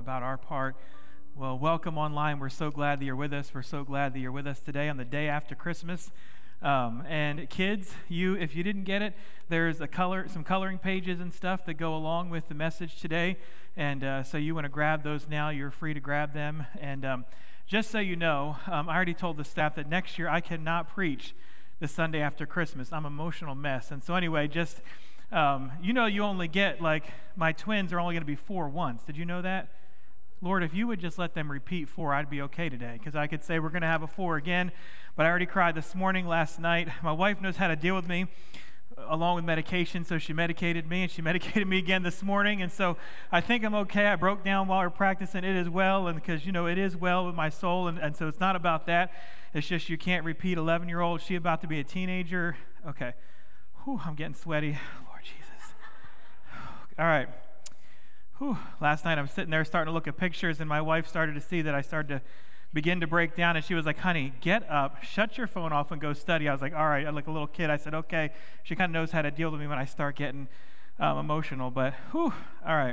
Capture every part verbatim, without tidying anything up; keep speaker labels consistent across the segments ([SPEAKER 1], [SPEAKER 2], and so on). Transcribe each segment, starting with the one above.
[SPEAKER 1] about our part. Well, welcome online. We're so glad that you're with us. We're so glad that you're with us today on the day after Christmas. Um, and kids, you, if you didn't get it, there's a color, some coloring pages and stuff that go along with the message today. And uh, so you want to grab those now, you're free to grab them. And um, just so you know, um, I already told the staff that next year I cannot preach the Sunday after Christmas. I'm an emotional mess. And so anyway, just, um, you know, you only get, like, my twins are only going to be four once. Did you know that? Lord, if you would just let them repeat four, I'd be okay today, because I could say we're going to have a four again, but I already cried this morning, last night. My wife knows how to deal with me, along with medication, so she medicated me, and she medicated me again this morning, and so I think I'm okay. I broke down while we we're practicing it as well, and because, you know, it is well with my soul, and, and so it's not about that. It's just you can't repeat eleven-year-old. She about to be a teenager. Okay. Whew, I'm getting sweaty. Lord Jesus. All right. Whew. Last night I'm sitting there starting to look at pictures, and my wife started to see that I started to begin to break down, and she was like, honey, get up, shut your phone off, and go study. I was like, all right. Like a little kid, I said, okay. She kind of knows how to deal with me when I start getting um, emotional, but whew, all right.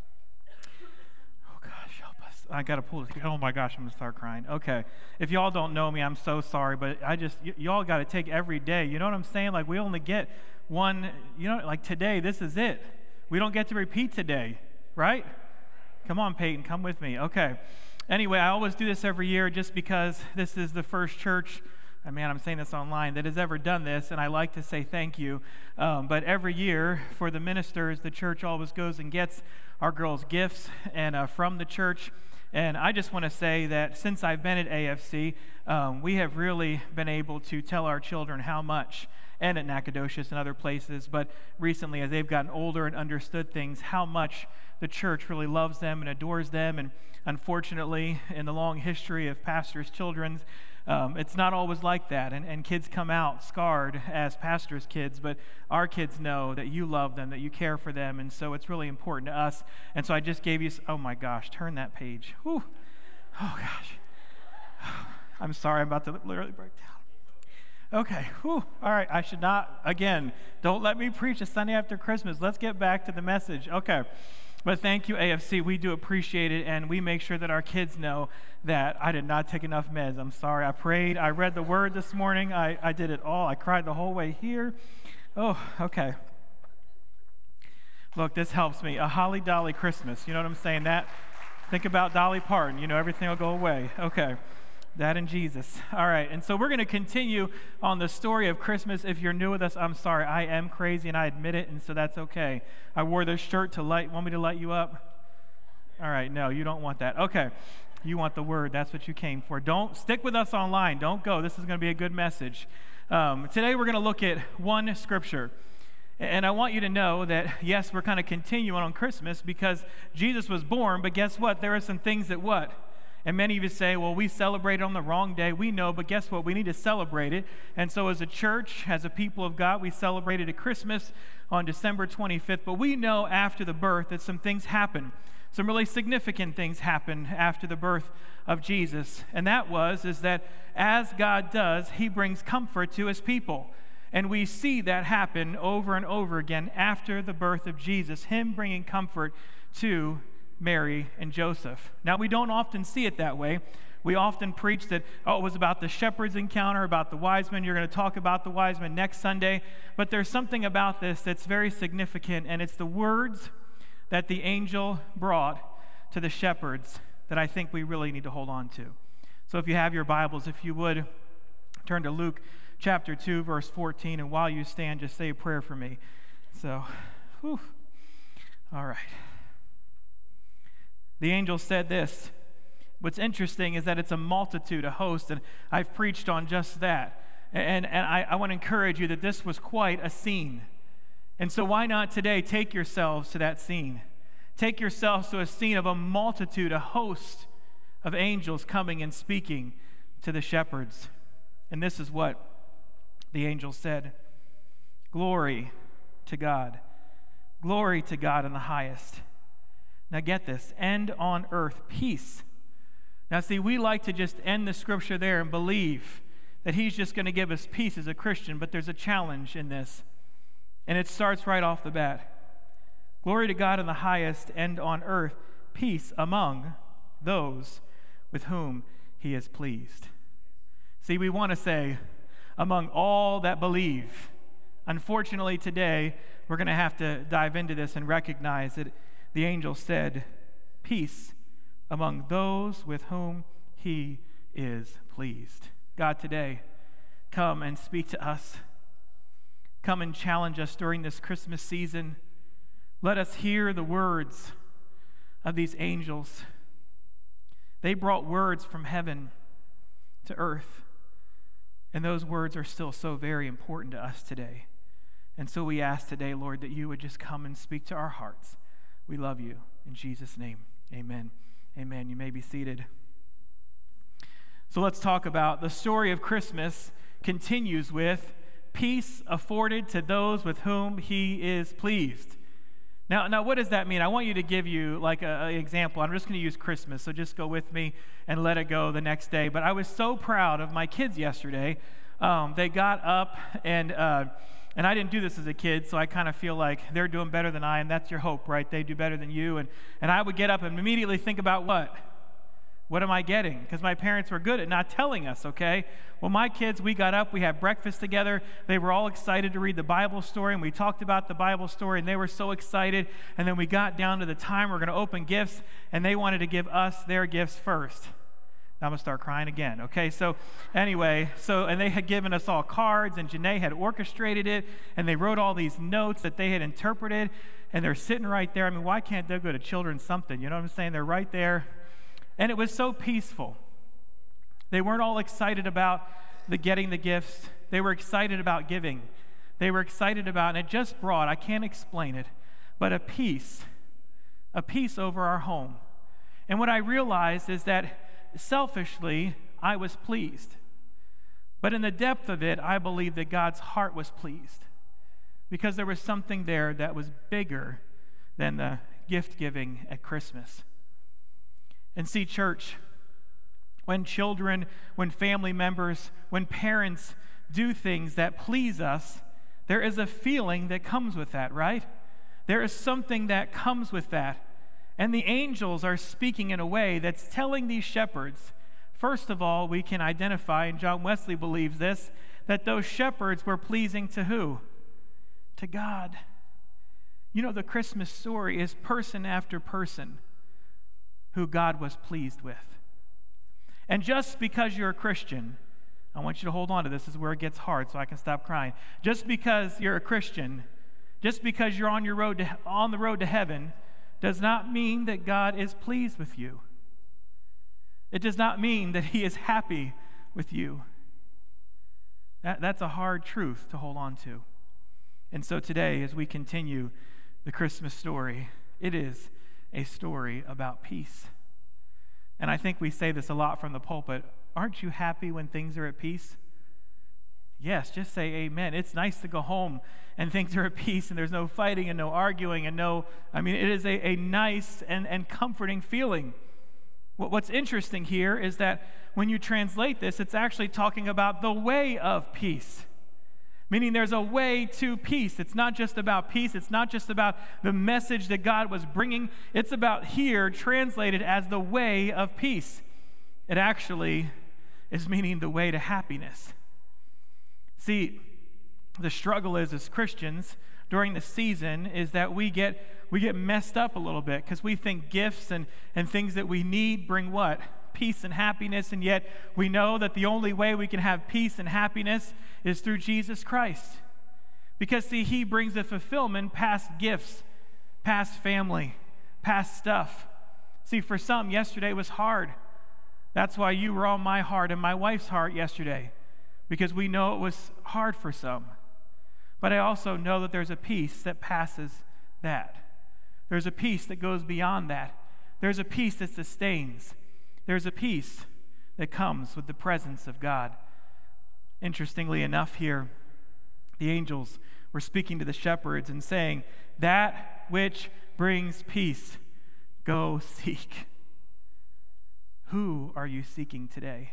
[SPEAKER 1] Oh, gosh, help us. I got to pull this. Oh, my gosh, I'm going to start crying. Okay. If y'all don't know me, I'm so sorry, but I just, y- y'all got to take every day. You know what I'm saying? Like, we only get one, you know, like today, this is it. We don't get to repeat today. Right? Come on, Peyton, come with me. Okay. Anyway, I always do this every year just because this is the first church, I mean, I'm saying this online, that has ever done this, and I like to say thank you. Um, but every year, for the ministers, the church always goes and gets our girls gifts and uh, from the church. And I just want to say that since I've been at A F C, um, we have really been able to tell our children how much, and at Nacogdoches and other places, but recently as they've gotten older and understood things, how much the church really loves them and adores them. And unfortunately, in the long history of pastors' children, um, it's not always like that. And, and kids come out scarred as pastors' kids, but our kids know that you love them, that you care for them, and so it's really important to us. And so I just gave you, oh my gosh, turn that page. Whew. Oh gosh. I'm sorry, I'm about to literally break down. Okay, whew. All right, I should not, again, don't let me preach a Sunday after Christmas. Let's get back to the message. Okay. But thank you, A F C. We do appreciate it, and we make sure that our kids know that I did not take enough meds. I'm sorry. I prayed. I read the Word this morning. I, I did it all. I cried the whole way here. Oh, okay. Look, this helps me. A holly dolly Christmas. You know what I'm saying? That. Think about Dolly Parton. You know, everything will go away. Okay. That and Jesus. All right, and so we're going to continue on the story of Christmas. If you're new with us, I'm sorry. I am crazy, and I admit it, and so that's okay. I wore this shirt to light. Want me to light you up? All right, no, you don't want that. Okay, you want the Word. That's what you came for. Don't stick with us online. Don't go. This is going to be a good message. Um, today we're going to look at one scripture. And I want you to know that, yes, we're kind of continuing on Christmas because Jesus was born, but guess what? There are some things that what? And many of you say, well, we celebrate on the wrong day. We know, but guess what? We need to celebrate it. And so as a church, as a people of God, we celebrated at Christmas on December twenty-fifth. But we know after the birth that some things happen. Some really significant things happen after the birth of Jesus. And that was, is that as God does, he brings comfort to his people. And we see that happen over and over again after the birth of Jesus, him bringing comfort to Mary and Joseph. Now, we don't often see it that way. We often preach that, oh, it was about the shepherd's encounter, about the wise men. You're going to talk about the wise men next Sunday. But there's something about this that's very significant, and it's the words that the angel brought to the shepherds that I think we really need to hold on to. So if you have your Bibles, if you would, turn to Luke chapter two, verse fourteen, and while you stand, just say a prayer for me. So, whew. All right. The angel said this. What's interesting is that it's a multitude, a host, and I've preached on just that. And, and I, I want to encourage you that this was quite a scene. And so why not today take yourselves to that scene? Take yourselves to a scene of a multitude, a host of angels coming and speaking to the shepherds. And this is what the angel said. Glory to God. Glory to God in the highest. Now get this, and on earth peace. Now see, we like to just end the scripture there and believe that he's just going to give us peace as a Christian, but there's a challenge in this. And it starts right off the bat. Glory to God in the highest, and on earth peace among those with whom he is pleased. See, we want to say, among all that believe. Unfortunately, today, we're going to have to dive into this and recognize that the angel said, peace among those with whom he is pleased. God, today, come and speak to us. Come and challenge us during this Christmas season. Let us hear the words of these angels. They brought words from heaven to earth, and those words are still so very important to us today. And so we ask today, Lord, that you would just come and speak to our hearts. We love you. In Jesus' name, amen. Amen. You may be seated. So let's talk about the story of Christmas continues with peace afforded to those with whom he is pleased. Now, now, what does that mean? I want you to give you like an example. I'm just going to use Christmas, so just go with me and let it go the next day. But I was so proud of my kids yesterday. Um, they got up, and uh, and I didn't do this as a kid, so I kind of feel like they're doing better than I am. That's your hope, right? They do better than you. And, and I would get up and immediately think about what? What am I getting? Because my parents were good at not telling us, okay? Well, my kids, we got up, we had breakfast together. They were all excited to read the Bible story, and we talked about the Bible story, and they were so excited. And then we got down to the time we're going to open gifts, and they wanted to give us their gifts first. I'm going to start crying again, okay? So anyway, so and they had given us all cards, and Janae had orchestrated it, and they wrote all these notes that they had interpreted, and they're sitting right there. I mean, why can't they go to children's something? You know what I'm saying? They're right there. And it was so peaceful. They weren't all excited about the getting the gifts. They were excited about giving. They were excited about, and it just brought, I can't explain it, but a peace, a peace over our home. And what I realized is that selfishly, I was pleased. But in the depth of it, I believe that God's heart was pleased because there was something there that was bigger than the gift giving at Christmas. And see, church, when children, when family members, when parents do things that please us, there is a feeling that comes with that, right? There is something that comes with that. And the angels are speaking in a way that's telling these shepherds, first of all, we can identify, and John Wesley believes this, that those shepherds were pleasing to who? To God. You know, the Christmas story is person after person who God was pleased with. And just because you're a Christian, I want you to hold on to this. This is where it gets hard so I can stop crying. Just because you're a Christian, just because you're on your road to, on the road to heaven, does not mean that God is pleased with you. It does not mean that he is happy with you. That, that's a hard truth to hold on to. And so today, as we continue the Christmas story, it is a story about peace. And I think we say this a lot from the pulpit. Aren't you happy when things are at peace? Yes, just say amen. It's nice to go home and things are at peace and there's no fighting and no arguing and no, I mean, it is a, a nice and, and comforting feeling. What, what's interesting here is that when you translate this, it's actually talking about the way of peace. Meaning there's a way to peace. It's not just about peace. It's not just about the message that God was bringing. It's about here translated as the way of peace. It actually is meaning the way to happiness. See, the struggle is as Christians during the season is that we get we get messed up a little bit because we think gifts and, and things that we need bring what? Peace and happiness, and yet we know that the only way we can have peace and happiness is through Jesus Christ. Because, see, he brings a fulfillment past gifts, past family, past stuff. See, for some, yesterday was hard. That's why you were on my heart and my wife's heart yesterday, because we know it was hard for some. But I also know that there's a peace that passes that. There's a peace that goes beyond that. There's a peace that sustains. There's a peace that comes with the presence of God. Interestingly enough here, the angels were speaking to the shepherds and saying, that which brings peace, go seek. Who are you seeking today?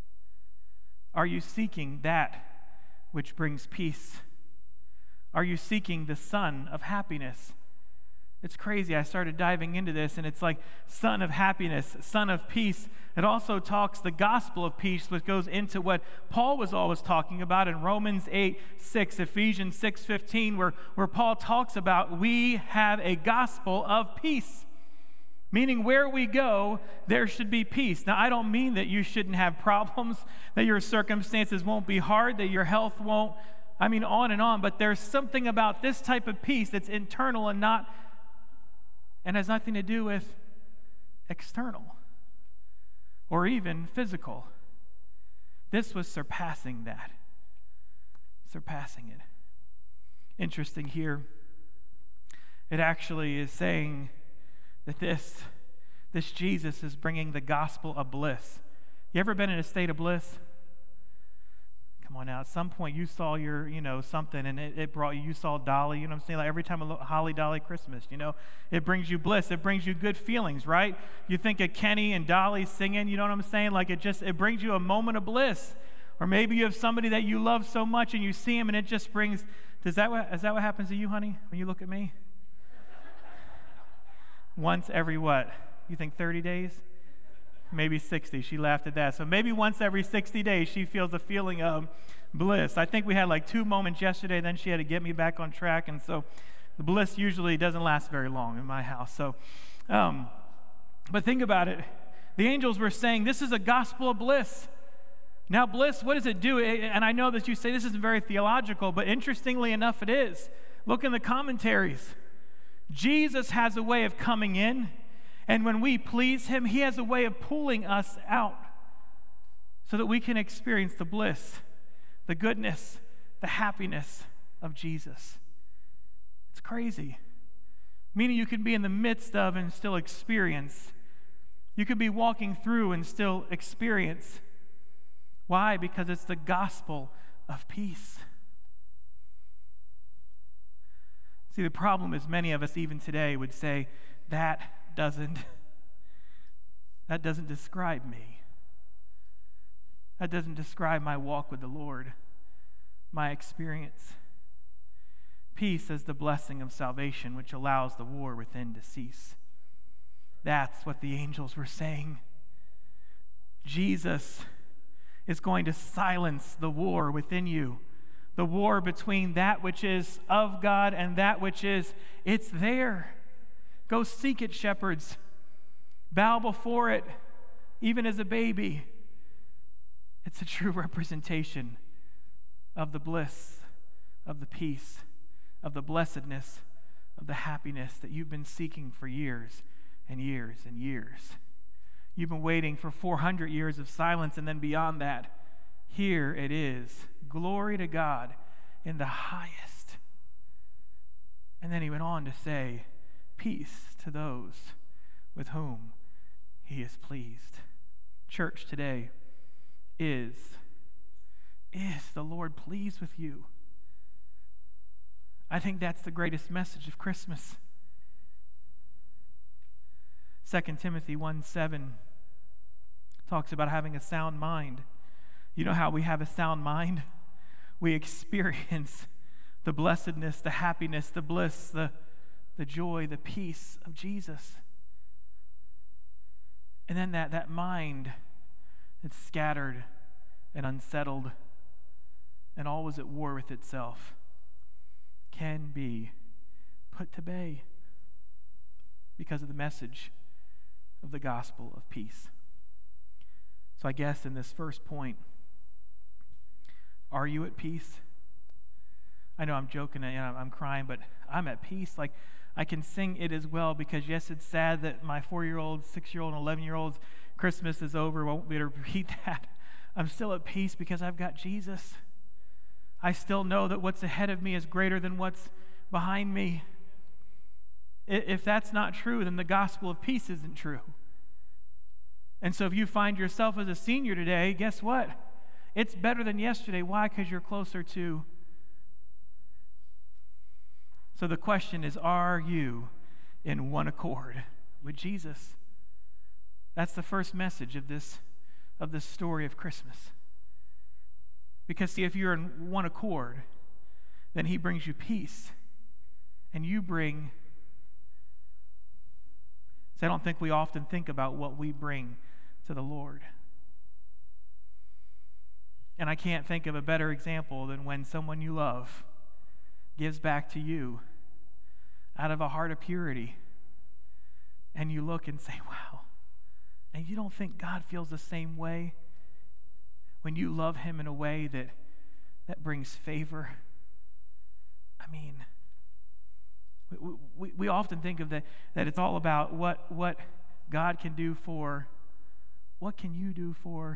[SPEAKER 1] Are you seeking that which brings peace? Are you seeking the Son of happiness? It's crazy. I started diving into this, and it's like son of happiness, son of peace. It also talks the gospel of peace, which goes into what Paul was always talking about in Romans eight six, Ephesians six fifteen, where, where Paul talks about we have a gospel of peace. Meaning where we go, there should be peace. Now, I don't mean that you shouldn't have problems, that your circumstances won't be hard, that your health won't, I mean, on and on. But there's something about this type of peace that's internal and not, and has nothing to do with external or even physical. This was surpassing that. Surpassing it. Interesting here. It actually is saying that this, this Jesus is bringing the gospel of bliss. You ever been in a state of bliss? Come on now. At some point you saw your, you know, something and it, it brought you, you saw Dolly, you know what I'm saying? Like every time a Holly Dolly Christmas, you know, it brings you bliss. It brings you good feelings, right? You think of Kenny and Dolly singing, you know what I'm saying? Like it just, it brings you a moment of bliss. Or maybe you have somebody that you love so much and you see him and it just brings, does that what, is that what happens to you, honey, when you look at me? Once every what? You think thirty days? Maybe sixty. She laughed at that. So maybe once every sixty days she feels a feeling of bliss. I think we had like two moments yesterday, then she had to get me back on track. And so the bliss usually doesn't last very long in my house. So, um, but think about it. The angels were saying this is a gospel of bliss. Now bliss, what does it do? And I know that you say this isn't very theological, but interestingly enough it is. Look in the commentaries. Jesus has a way of coming in, and when we please him, he has a way of pulling us out so that we can experience the bliss, the goodness, the happiness of Jesus. It's crazy. Meaning you can be in the midst of and still experience. You could be walking through and still experience. Why? Because it's the gospel of peace. See, the problem is many of us even today would say, that doesn't, that doesn't describe me. That doesn't describe my walk with the Lord, my experience. Peace is the blessing of salvation, which allows the war within to cease. That's what the angels were saying. Jesus is going to silence the war within you. The war between that which is of God and that which is, it's there. Go seek it, shepherds. Bow before it, even as a baby. It's a true representation of the bliss, of the peace, of the blessedness, of the happiness that you've been seeking for years and years and years. You've been waiting for four hundred years of silence, and then beyond that, here it is. Glory to God in the highest. And then he went on to say, peace to those with whom he is pleased. Church today, is, is the Lord pleased with you? I think that's the greatest message of Christmas. Second Timothy one seven talks about having a sound mind. You know how we have a sound mind? We experience the blessedness, the happiness, the bliss, the, the joy, the peace of Jesus. And then that, that mind that's scattered and unsettled and always at war with itself can be put to bay because of the message of the gospel of peace. So I guess in this first point, are you at peace? I know I'm joking and I'm crying, but I'm at peace. Like, I can sing it as well because, yes, it's sad that my four-year-old, six-year-old, and eleven-year-old's Christmas is over. I won't be able to repeat that. I'm still at peace because I've got Jesus. I still know that what's ahead of me is greater than what's behind me. If that's not true, then the gospel of peace isn't true. And so if you find yourself as a senior today, guess what? It's better than yesterday. Why? Because you're closer to. So the question is, are you in one accord with Jesus? That's the first message of this, of this story of Christmas. Because see, if you're in one accord, then he brings you peace, and you bring So I don't think we often think about what we bring to the Lord. And I can't think of a better example than when someone you love gives back to you out of a heart of purity, and you look and say, wow. And you don't think God feels the same way when you love him in a way that, that brings favor? I mean, we, we, we often think of that, that it's all about what, what God can do for, what can you do for?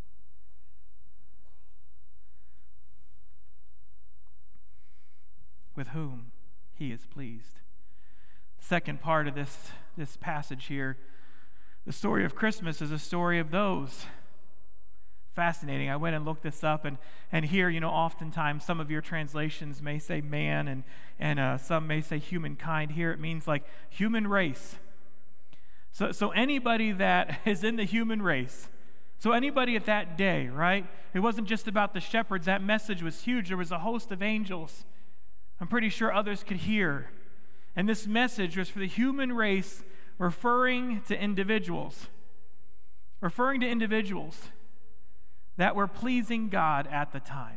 [SPEAKER 1] With whom he is pleased. The second part of this, this passage here, the story of Christmas is a story of those. Fascinating. I went and looked this up, and, and here, you know, oftentimes some of your translations may say man, and, and uh, some may say humankind. Here it means like human race. So, so anybody that is in the human race, so anybody at that day, right? It wasn't just about the shepherds. That message was huge. There was a host of angels. I'm pretty sure others could hear. And this message was for the human race, referring to individuals. Referring to individuals that were pleasing God at the time.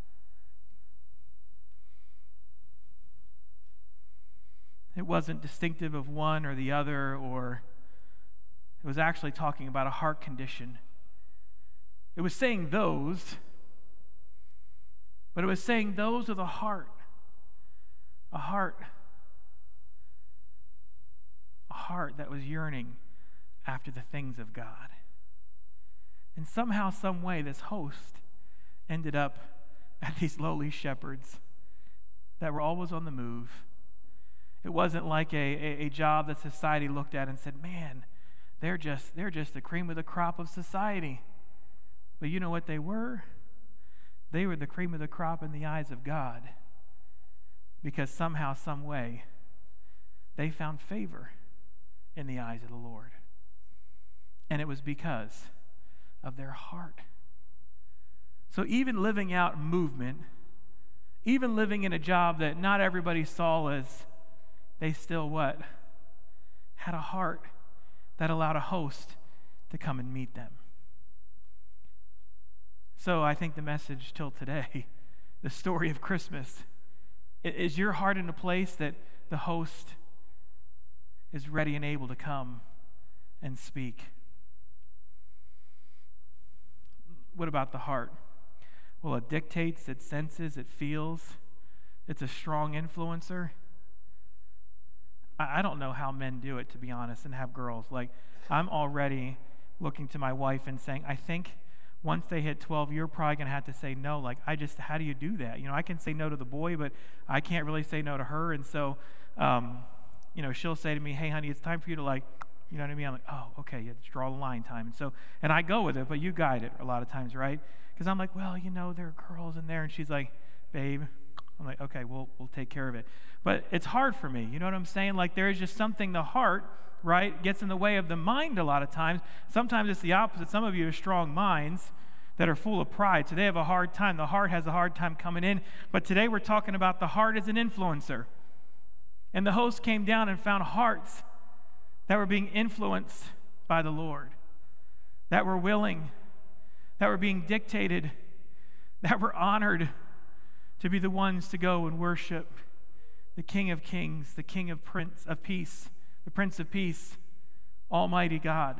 [SPEAKER 1] It wasn't distinctive of one or the other, or it was actually talking about a heart condition. It was saying those, but it was saying those with a heart. A heart. A heart that was yearning after the things of God. And somehow, some way, this host ended up at these lowly shepherds that were always on the move. It wasn't like a, a, a job that society looked at and said, man, they're just, they're just the cream of the crop of society. But you know what they were? They were the cream of the crop in the eyes of God. Because somehow, some way, they found favor in the eyes of the Lord. And it was because of their heart. So even living out movement, even living in a job that not everybody saw as, they still what? Had a heart that allowed a host to come and meet them. So I think the message till today, the story of Christmas, is your heart in a place that the host is ready and able to come and speak? What about the heart? Well, it dictates, it senses, it feels. It's a strong influencer. I, I don't know how men do it, to be honest, and have girls. Like, I'm already looking to my wife and saying, I think once they hit twelve, you're probably going to have to say no. Like, I just, how do you do that? You know, I can say no to the boy, but I can't really say no to her. And so, um, you know, she'll say to me, hey, honey, it's time for you to, like, you know what I mean? I'm like, oh, okay, you have to draw the line time. And so, and I go with it, but you guide it a lot of times, right? Because I'm like, well, you know, there are girls in there. And she's like, babe. I'm like, okay, we'll, we'll take care of it. But it's hard for me. You know what I'm saying? Like, there is just something, the heart, right, gets in the way of the mind a lot of times. Sometimes it's the opposite. Some of you have strong minds that are full of pride, so they have a hard time. The heart has a hard time coming in. But today we're talking about the heart as an influencer. And the host came down and found hearts that were being influenced by the Lord, that were willing, that were being dictated, that were honored to be the ones to go and worship the King of Kings, the King of Prince of Peace, the Prince of Peace, Almighty God.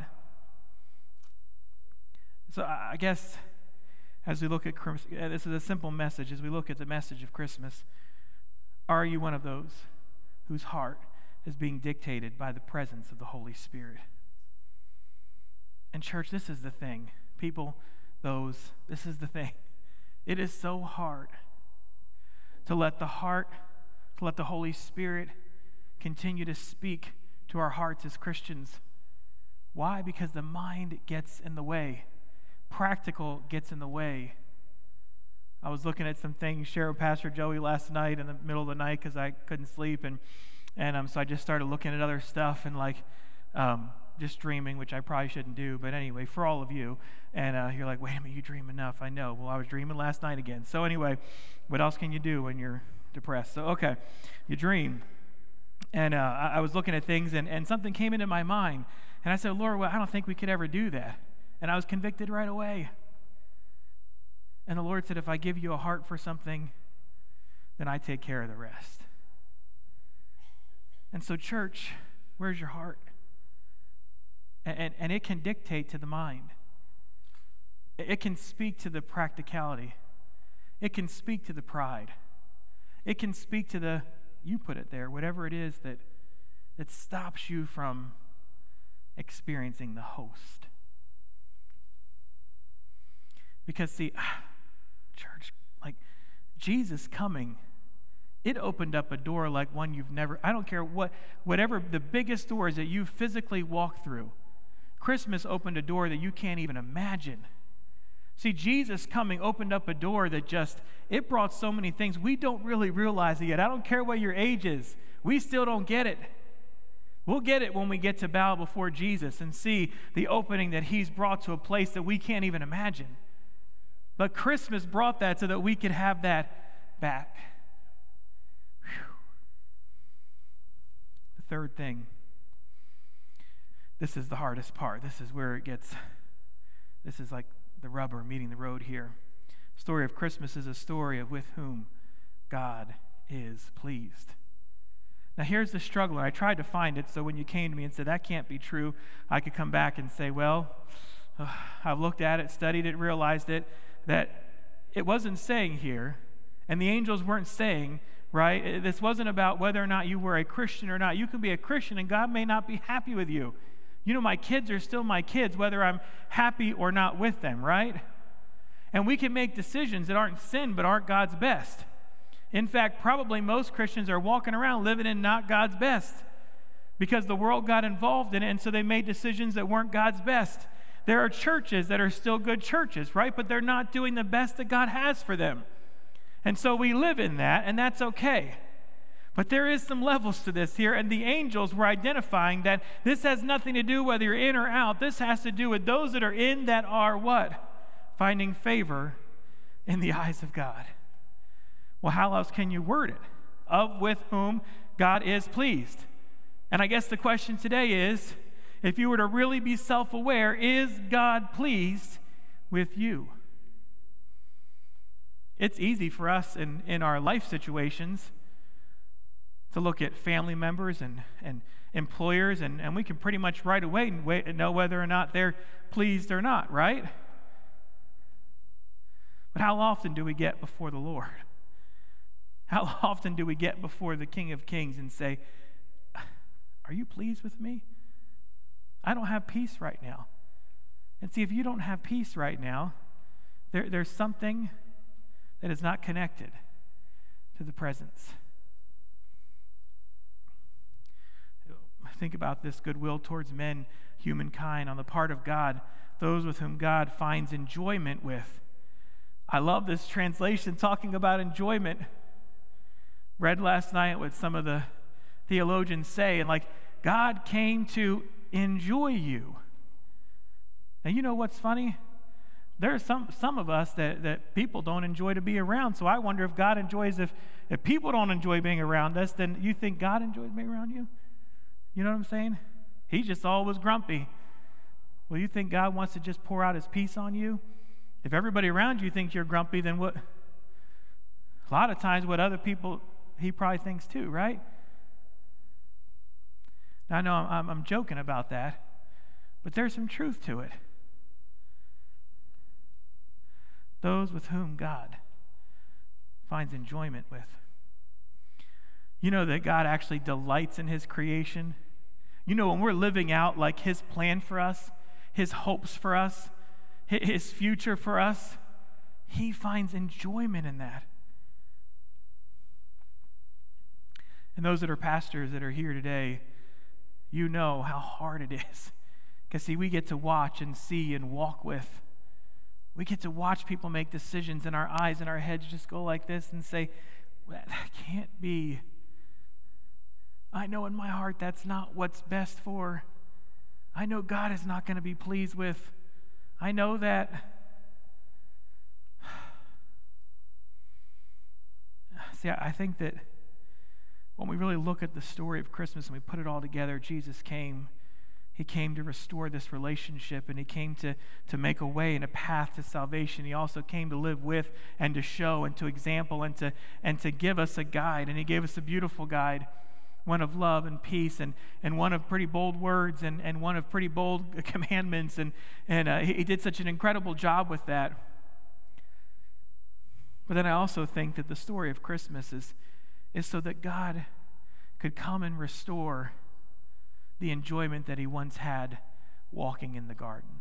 [SPEAKER 1] So I guess as we look at Christmas, this is a simple message, as we look at the message of Christmas, are you one of those whose heart is being dictated by the presence of the Holy Spirit? And church, this is the thing. People, those, this is the thing. It is so hard to let the heart, to let the Holy Spirit continue to speak to our hearts as Christians. Why? Because the mind gets in the way. Practical gets in the way. I was looking at some things, sharing with Pastor Joey last night in the middle of the night because I couldn't sleep, and and um, so I just started looking at other stuff and like um, just dreaming, which I probably shouldn't do, but anyway, for all of you, and uh, you're like, wait a minute, you dream enough. I know. Well, I was dreaming last night again. So anyway, what else can you do when you're depressed? So okay, you dream. And uh, I, I was looking at things, and, and something came into my mind. And I said, Lord, well, I don't think we could ever do that. And I was convicted right away. And the Lord said, if I give you a heart for something, then I take care of the rest. And so, church, where's your heart? And, and, and it can dictate to the mind. It can speak to the practicality. It can speak to the pride. It can speak to the, you put it there, whatever it is that, that stops you from experiencing the host. Because, see, church, like Jesus coming, it opened up a door like one you've never, I don't care what, whatever the biggest doors that you physically walk through, Christmas opened a door that you can't even imagine. See, Jesus coming opened up a door that just, it brought so many things. We don't really realize it yet. I don't care what your age is. We still don't get it. We'll get it when we get to bow before Jesus and see the opening that he's brought to a place that we can't even imagine. But Christmas brought that so that we could have that back. Whew. The third thing, this is the hardest part. This is where it gets, this is like the rubber meeting the road here. The story of Christmas is a story of with whom God is pleased. Now here's the struggle. I tried to find it so when you came to me and said, that can't be true, I could come back and say, well, uh, I've looked at it, studied it, realized it, that it wasn't saying here, and the angels weren't saying, right, this wasn't about whether or not you were a Christian or not. You can be a Christian and God may not be happy with you. You know, my kids are still my kids, whether I'm happy or not with them, right? And we can make decisions that aren't sin, but aren't God's best. In fact, probably most Christians are walking around living in not God's best because the world got involved in it, and so they made decisions that weren't God's best. There are churches that are still good churches, right? But they're not doing the best that God has for them. And so we live in that, and that's okay. But there is some levels to this here, and the angels were identifying that this has nothing to do whether you're in or out. This has to do with those that are in that are what? Finding favor in the eyes of God. Well, how else can you word it? Of with whom God is pleased. And I guess the question today is, if you were to really be self-aware, is God pleased with you? It's easy for us in, in our life situations to look at family members and, and employers, and, and we can pretty much right away know whether or not they're pleased or not, right? But how often do we get before the Lord? How often do we get before the King of Kings and say, are you pleased with me? I don't have peace right now. And see, if you don't have peace right now, there, there's something that is not connected to the presence. Think about this goodwill towards men, humankind, on the part of God, those with whom God finds enjoyment with. I love this translation talking about enjoyment. Read last night what some of the theologians say, and like, God came to enjoy you. Now, you know what's funny? There are some, some of us that, that people don't enjoy to be around, so I wonder if God enjoys, if, if people don't enjoy being around us, then you think God enjoys being around you? You know what I'm saying? He's just always grumpy. Well, you think God wants to just pour out his peace on you? If everybody around you thinks you're grumpy, then what? A lot of times what other people, he probably thinks too, right? Now, I know I'm, I'm joking about that, but there's some truth to it. Those with whom God finds enjoyment with. You know that God actually delights in his creation. You know, when we're living out like his plan for us, his hopes for us, his future for us, he finds enjoyment in that. And those that are pastors that are here today, you know how hard it is. Because, see, we get to watch and see and walk with. We get to watch people make decisions, and our eyes and our heads just go like this and say, well, that can't be. I know in my heart that's not what's best for. I know God is not going to be pleased with. I know that. See, I think that when we really look at the story of Christmas and we put it all together, Jesus came. He came to restore this relationship, and he came to, to make a way and a path to salvation. He also came to live with and to show and to example and to, and to give us a guide. And he gave us a beautiful guide, one of love and peace, and, and one of pretty bold words, and, and one of pretty bold commandments. And, and uh, he, he did such an incredible job with that. But then I also think that the story of Christmas is, is so that God could come and restore the enjoyment that he once had walking in the garden.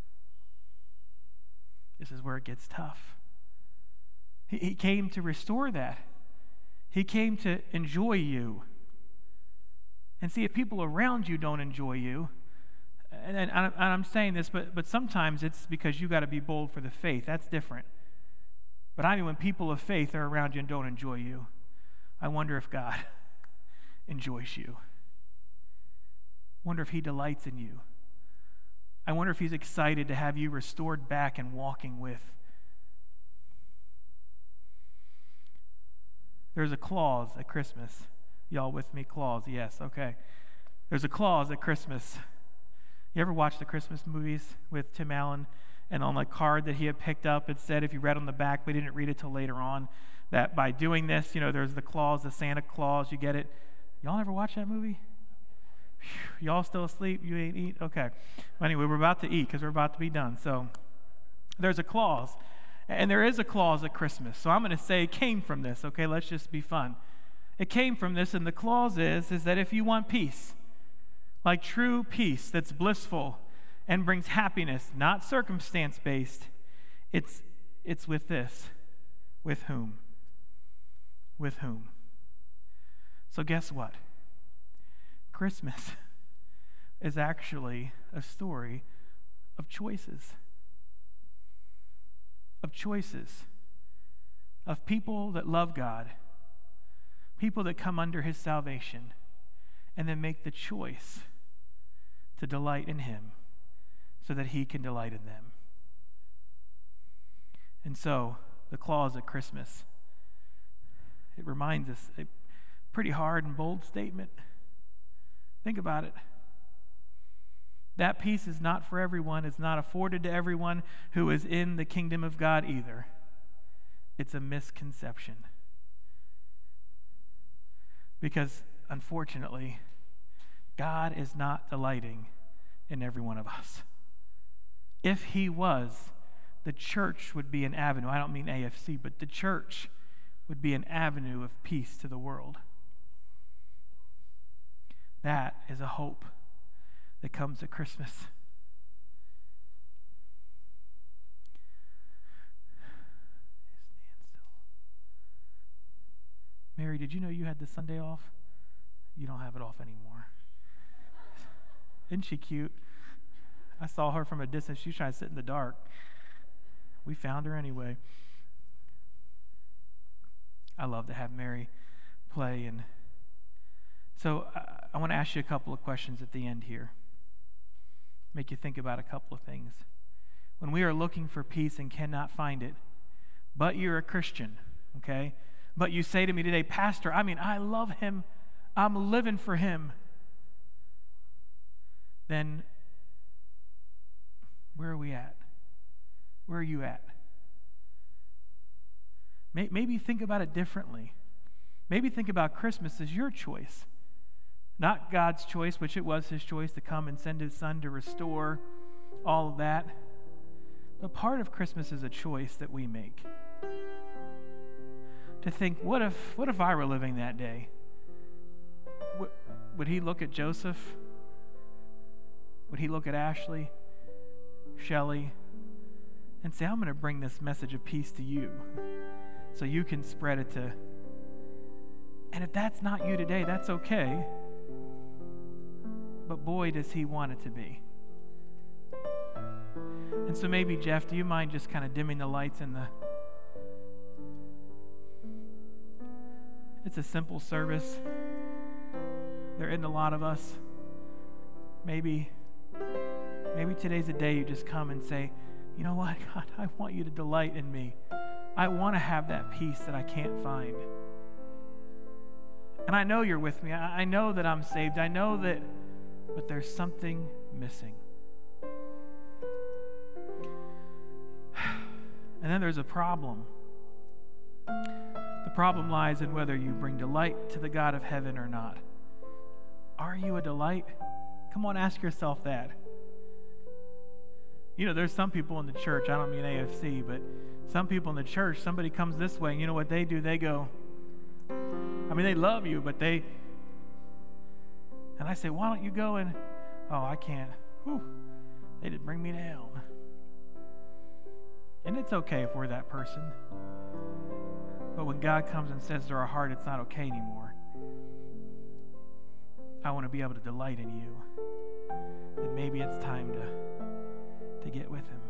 [SPEAKER 1] This is where it gets tough. He, he came to restore that. He came to enjoy you. And see, if people around you don't enjoy you, and, and, and I'm saying this, but, but sometimes it's because you got to be bold for the faith. That's different. But I mean, when people of faith are around you and don't enjoy you, I wonder if God enjoys you. Wonder if he delights in you. I wonder if he's excited to have you restored back and walking with. There's a clause at Christmas. Y'all with me? Clause, yes, okay. There's a clause at Christmas. You ever watch the Christmas movies with Tim Allen? And on the card that he had picked up, it said, if you read on the back, we didn't read it till later on, that by doing this, you know, there's the clause, the Santa Claus, you get it. Y'all ever watch that movie? Whew, y'all still asleep? You ain't eat? Okay. Well, anyway, we're about to eat because we're about to be done. So there's a clause. And there is a clause at Christmas. So I'm going to say it came from this, okay? Let's just be fun. It came from this, and the clause is, is that if you want peace, like true peace that's blissful and brings happiness, not circumstance-based, it's, it's with this. With whom? With whom? So guess what? Christmas is actually a story of choices. Of choices. Of people that love God. People that come under his salvation and then make the choice to delight in him so that he can delight in them. And so, the clause at Christmas, it reminds us a pretty hard and bold statement. Think about it. That peace is not for everyone. It's not afforded to everyone who is in the kingdom of God either. It's a misconception. Because, unfortunately, God is not delighting in every one of us. If he was, the church would be an avenue. I don't mean A F C, but the church would be an avenue of peace to the world. That is a hope that comes at Christmas. Mary, did you know you had the Sunday off? You don't have it off anymore. Isn't she cute? I saw her from a distance. She was trying to sit in the dark. We found her anyway. I love to have Mary play. And so I, I want to ask you a couple of questions at the end here. Make you think about a couple of things. When we are looking for peace and cannot find it, but you're a Christian, okay? But you say to me today, Pastor, I mean, I love him. I'm living for him. Then where are we at? Where are you at? Maybe think about it differently. Maybe think about Christmas as your choice. Not God's choice, which it was his choice to come and send his son to restore all of that. But part of Christmas is a choice that we make. To think, what if what if I were living that day? Would, would he look at Joseph? Would he look at Ashley, Shelley, and say, I'm going to bring this message of peace to you so you can spread it to... And if that's not you today, that's okay. But boy, does he want it to be. And so maybe, Jeff, do you mind just kind of dimming the lights in the... It's a simple service. There isn't a lot of us. Maybe, maybe today's a day you just come and say, you know what, God, I want you to delight in me. I want to have that peace that I can't find. And I know you're with me. I, I know that I'm saved. I know that, but there's something missing. And then there's a problem. The problem lies in whether you bring delight to the God of heaven or not. Are you a delight? Come on, ask yourself that. You know, there's some people in the church, I don't mean A F C, but some people in the church, somebody comes this way, and you know what they do? They go, I mean, they love you, but they, and I say, why don't you go and, oh, I can't. Whew, they did bring me down. And it's okay if we're that person. But when God comes and says to our heart, it's not okay anymore, I want to be able to delight in you. Then maybe it's time to, to get with him.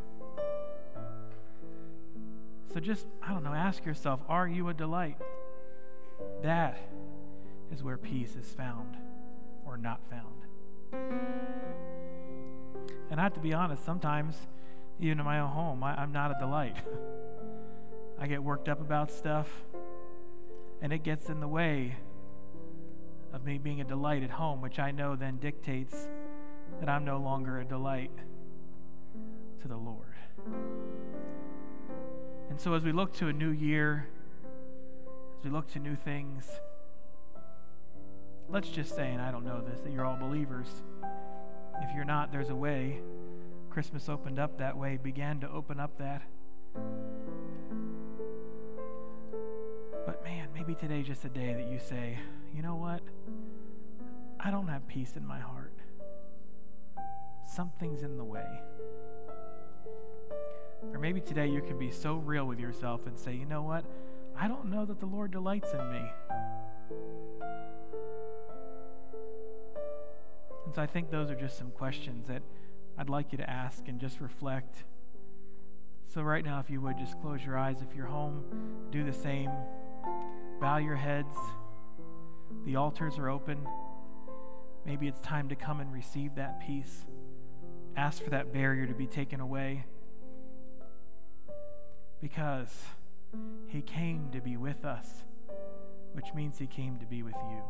[SPEAKER 1] So just, I don't know, ask yourself, are you a delight? That is where peace is found or not found. And I have to be honest, sometimes, even in my own home, I, I'm not a delight. I get worked up about stuff, and it gets in the way of me being a delight at home, which I know then dictates that I'm no longer a delight to the Lord. And so as we look to a new year, as we look to new things, let's just say, and I don't know this, that you're all believers. If you're not, there's a way. Christmas opened up that way, began to open up that. But man, maybe today's just a day that you say, you know what? I don't have peace in my heart. Something's in the way. Or maybe today you can be so real with yourself and say, you know what? I don't know that the Lord delights in me. And so I think those are just some questions that I'd like you to ask and just reflect. So right now, if you would, just close your eyes. If you're home, do the same. Bow your heads. The altars are open. Maybe it's time to come and receive that peace. Ask for that barrier to be taken away. Because he came to be with us, which means he came to be with you.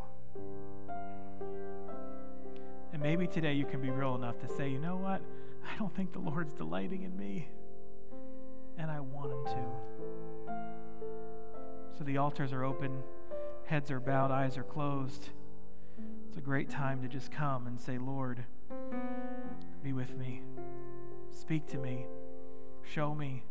[SPEAKER 1] And maybe today you can be real enough to say, you know what? I don't think the Lord's delighting in me, and I want him to. So the altars are open, heads are bowed, eyes are closed. It's a great time to just come and say, Lord, be with me. Speak to me. Show me.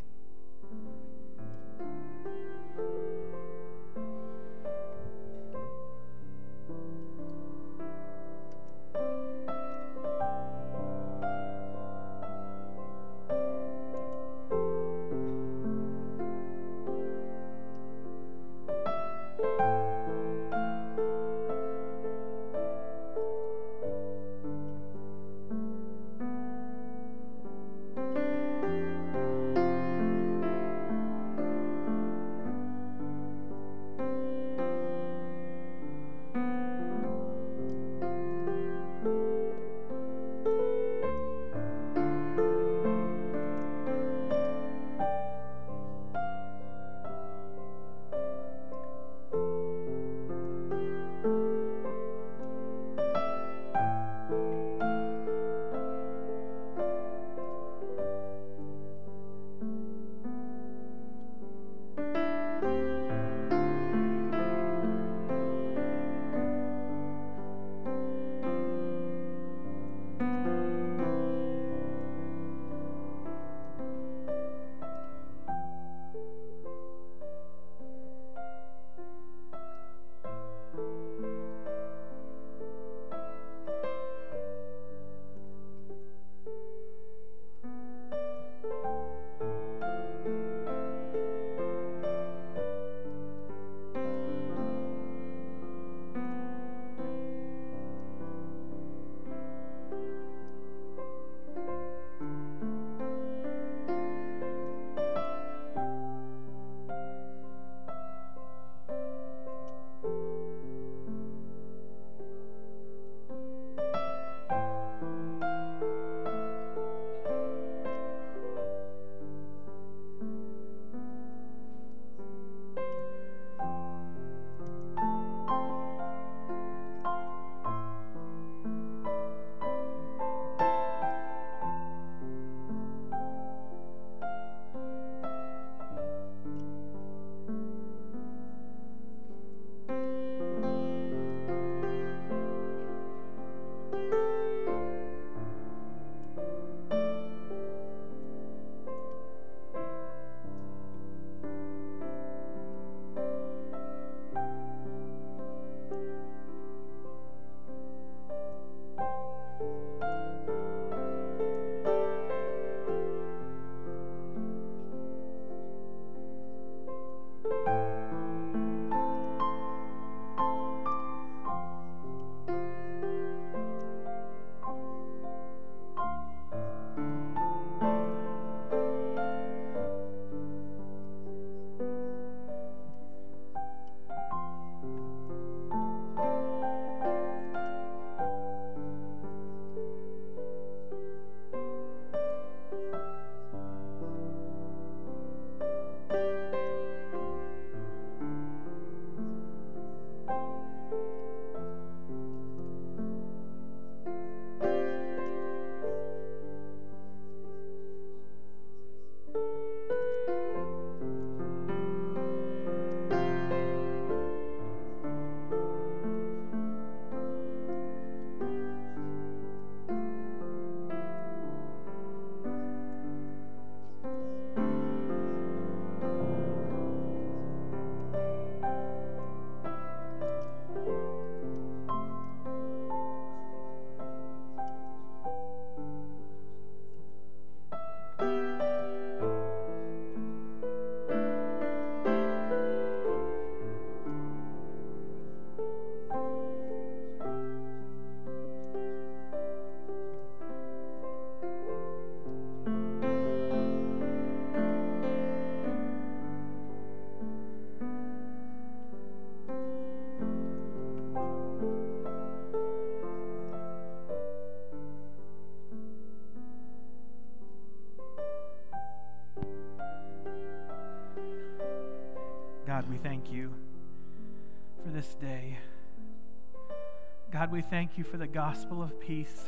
[SPEAKER 1] God, we thank you for this day. God, we thank you for the gospel of peace.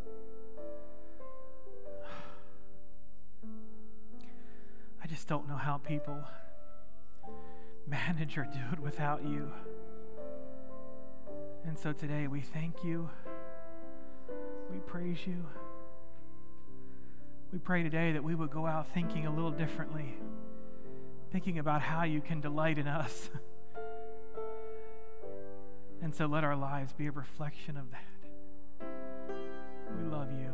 [SPEAKER 1] I just don't know how people manage or do it without you. And so today we thank you. We praise you. We pray today that we would go out thinking a little differently, thinking about how you can delight in us. And so let our lives be a reflection of that. We love you.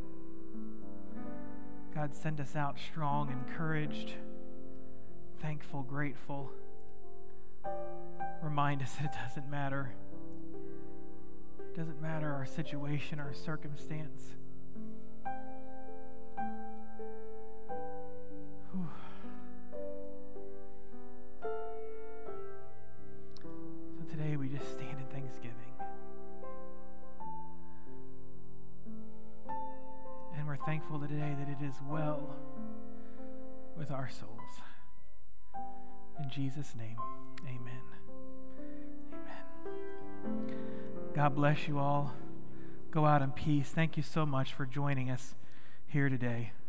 [SPEAKER 1] God, send us out strong, encouraged, thankful, grateful. Remind us that it doesn't matter. It doesn't matter our situation, our circumstance. Whew. So today we just stand in thanksgiving. And we're thankful today that it is well with our souls. In Jesus' name, amen. Amen. God bless you all. Go out in peace. Thank you so much for joining us here today.